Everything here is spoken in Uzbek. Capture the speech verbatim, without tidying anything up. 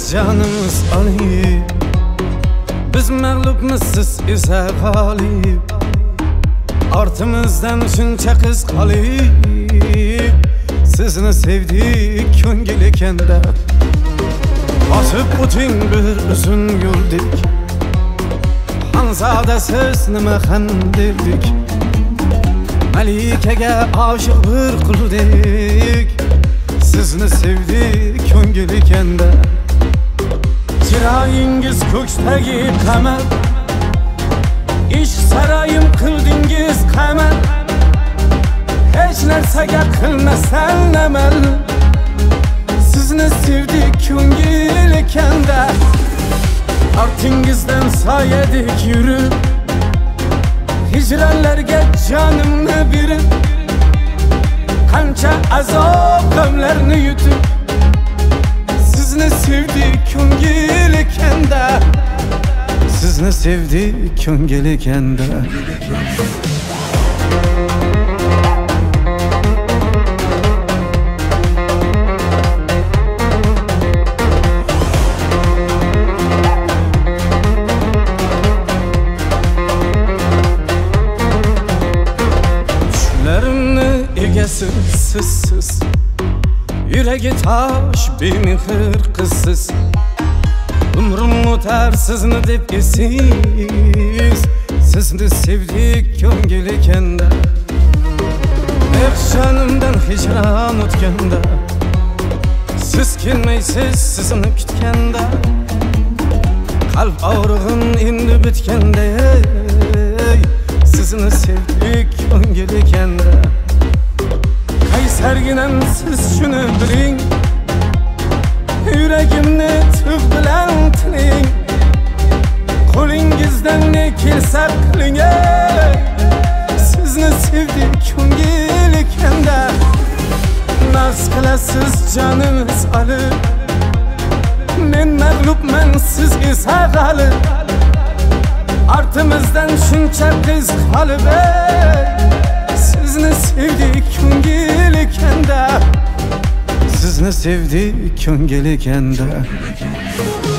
canımız Ali. Biz mağlubmiz, siz esa g'olib. Ortimizdan shuncha qiz qolib. Sizni sevdik ko'ngil ekanda. Bosib o'ting bir uzun yo'ldek. Hanzada siz nima xandirdik. Malikaga oshiq bir quldek. Sizni sevdik ko'ngil ekanda. Chiroyingiz ko'ksdagi qamar, ishq saroyim qildingiz qamal. Hech narsaga qilmasdan amal. Sizni sevdik ko'ngil ekanda. Ortingizdan soyadek yurib, hijronlarga jonimni berib, qancha azob g'amlarni yutib, sizni sevdik ko'ngil ekanda. Sizni sevdik ko'ngil ekanda. Sizsiz yuragi tosh bemehr qizsiz. Umrim o'tar sizni deb esiz. Sizni sevdik ko'ngil ekanda. Eh jonimdan hijron o'tganda, siz kelmaysiz sizni kutganda. Qalb og'rig'im endi bitganda. Sizni sevdik ko'ngil ekanda. Serginam siz shuni biling, yuragimni tug' bilan tiling. Qo'lingizdan ne kelsa qiling. Sizni sevdik ko'ngil ekanda. Naz qilasiz jonimiz Ali. Men mag'lubman, siz esa g'olib. Ortimizdan shuncha qiz qolib. Sizni sevdik ko'ngil ekanda. Sizni sevdik ko'ngil ekanda.